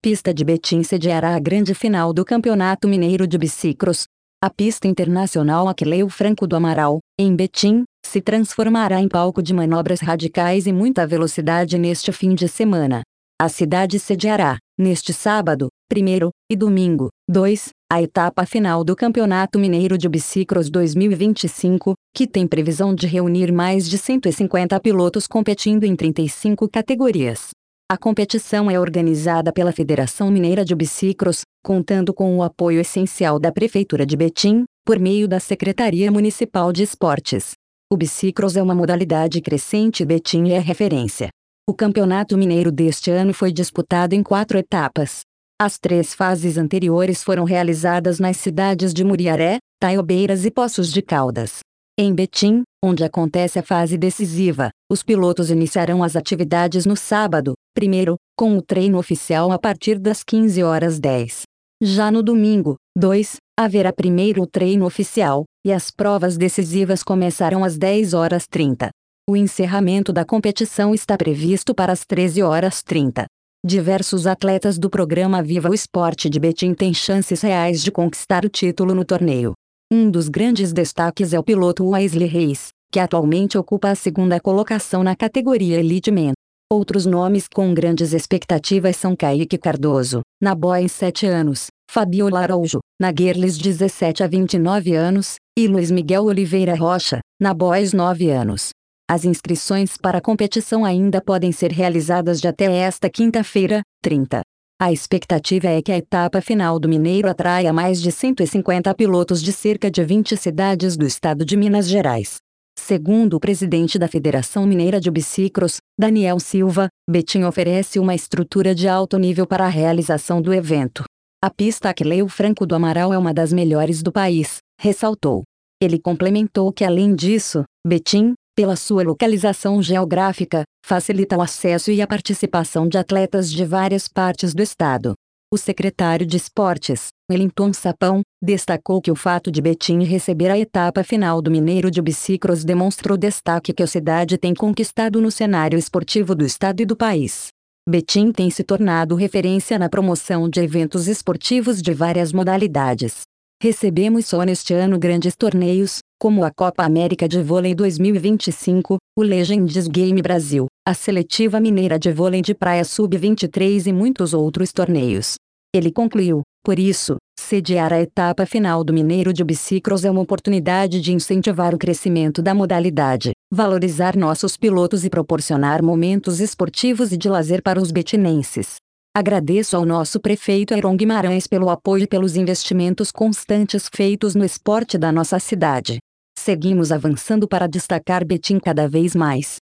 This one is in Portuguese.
pista de Betim sediará a grande final do Campeonato Mineiro de Bicicross. A pista internacional Aquileu Franco do Amaral, em Betim, se transformará em palco de manobras radicais e muita velocidade neste fim de semana. A cidade sediará, neste sábado, 1º, e domingo, 2, a etapa final do Campeonato Mineiro de Bicicross 2025, que tem previsão de reunir mais de 150 pilotos competindo em 35 categorias. A competição é organizada pela Federação Mineira de Bicicross, contando com o apoio essencial da Prefeitura de Betim, por meio da Secretaria Municipal de Esportes. O bicicross é uma modalidade crescente e Betim é referência. O Campeonato Mineiro deste ano foi disputado em 4 etapas. As 3 fases anteriores foram realizadas nas cidades de Muriaré, Taiobeiras e Poços de Caldas. Em Betim, onde acontece a fase decisiva, os pilotos iniciarão as atividades no sábado, 1º, com o treino oficial a partir das 15h10. Já no domingo, 2, haverá primeiro o treino oficial, e as provas decisivas começarão às 10h30. O encerramento da competição está previsto para as 13h30. Diversos atletas do programa Viva o Esporte de Betim têm chances reais de conquistar o título no torneio. Um dos grandes destaques é o piloto Wesley Reis, que atualmente ocupa a 2ª colocação na categoria Elite Men. Outros nomes com grandes expectativas são Kaique Cardoso, na Boys 7 anos, Fabiola Araújo, na Girls 17 a 29 anos, e Luiz Miguel Oliveira Rocha, na Boys 9 anos. As inscrições para a competição ainda podem ser realizadas de até esta quinta-feira, 30. A expectativa é que a etapa final do Mineiro atraia mais de 150 pilotos de cerca de 20 cidades do estado de Minas Gerais. Segundo o presidente da Federação Mineira de Bicicross, Daniel Silva, Betim oferece uma estrutura de alto nível para a realização do evento. A pista Aquileu Franco do Amaral é uma das melhores do país, ressaltou. Ele complementou que além disso, Betim, pela sua localização geográfica, facilita o acesso e a participação de atletas de várias partes do estado. O secretário de Esportes, Wellington Sapão, destacou que o fato de Betim receber a etapa final do Mineiro de Bicicross demonstra o destaque que a cidade tem conquistado no cenário esportivo do estado e do país. Betim tem se tornado referência na promoção de eventos esportivos de várias modalidades. Recebemos só neste ano grandes torneios, como a Copa América de Vôlei 2025, o Legends Game Brasil, a Seletiva Mineira de Vôlei de Praia Sub-23 e muitos outros torneios. Ele concluiu, por isso, sediar a etapa final do Mineiro de Bicicross é uma oportunidade de incentivar o crescimento da modalidade, valorizar nossos pilotos e proporcionar momentos esportivos e de lazer para os betinenses. Agradeço ao nosso prefeito Heron Guimarães pelo apoio e pelos investimentos constantes feitos no esporte da nossa cidade. Seguimos avançando para destacar Betim cada vez mais.